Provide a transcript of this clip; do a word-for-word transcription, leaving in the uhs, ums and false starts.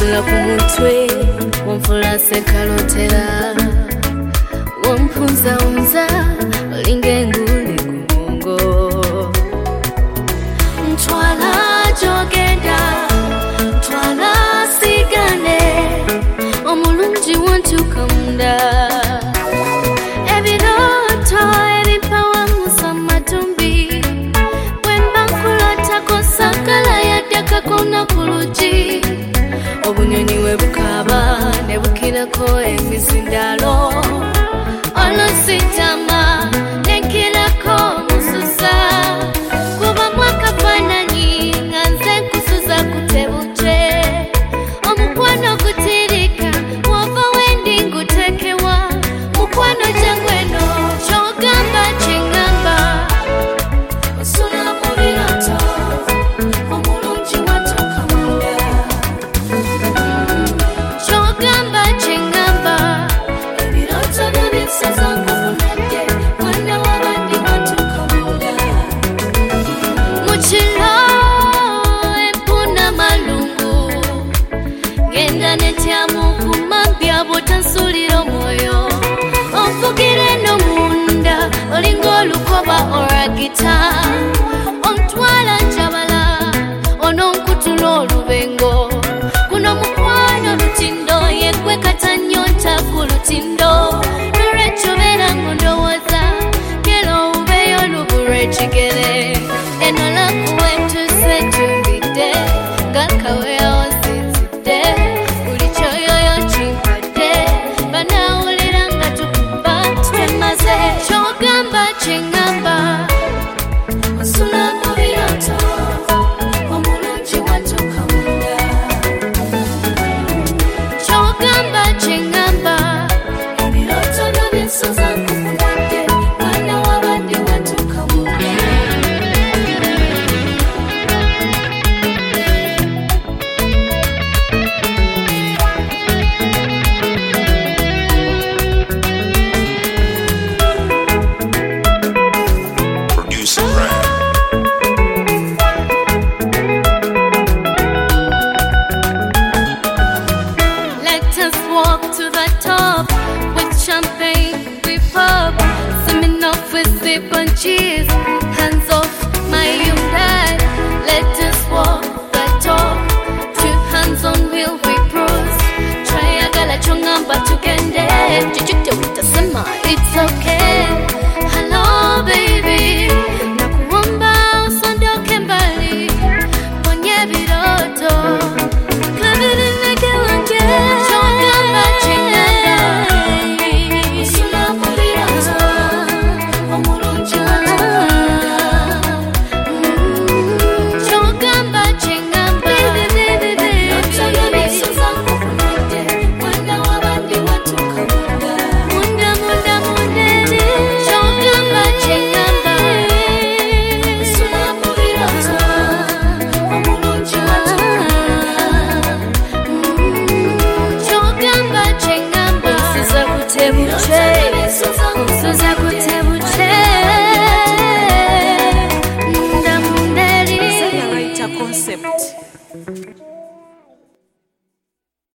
Wamfula kumutwe, wamfula sekalotera, wampunza unza, linge nguli kumongo. Ntwala jogenda, ntwala sigane, omulungi wantu kamunda. Ebiroto ebipawa musamatumbi, wembankulota kosakala yadaka kona kuluji. Obunyonyi webukaba nebukirako emizindalo, olositama nekirako mususa. Kuba mwakafananyi nganze kusuza kutebuche, omukwano kutirika wava wendi ngutekewa. Mukwano jangweno chogamba chingamba, osula mubiroto omulungi watoka munda. Chogamba chingamba, ebiroto byebisaza nkufunadde, mwana wabandi watoka munda. Muchilo empuna malungu, genda netyamu kumambya bwotansulira omwoyo. Onfugire no munda, olinga olukoba oragita. Ontwala njabala, ononkutula olubengo. Kuno mukwano lutindo, yekwe katanyota ku lutindo. Lwekyo beera ng'ondowooza, kero ubeyo lubulwa ekigere. Eno lakuwa entuse tumbidde, ng'akaweya osinzidde. Buli kyoyoyo kimpadde, banawulira nga tukuba twemaze. Kyogamba kyengamba, osula mu biroto omulungi watoka munda. Kyogamba kyengamba, ebiroto byo byensoza nkufunadde, mwana wabandi watoka munda. Producer Brand. Let us walk to the top with champagne, we pop, sipping off with sip and cheese.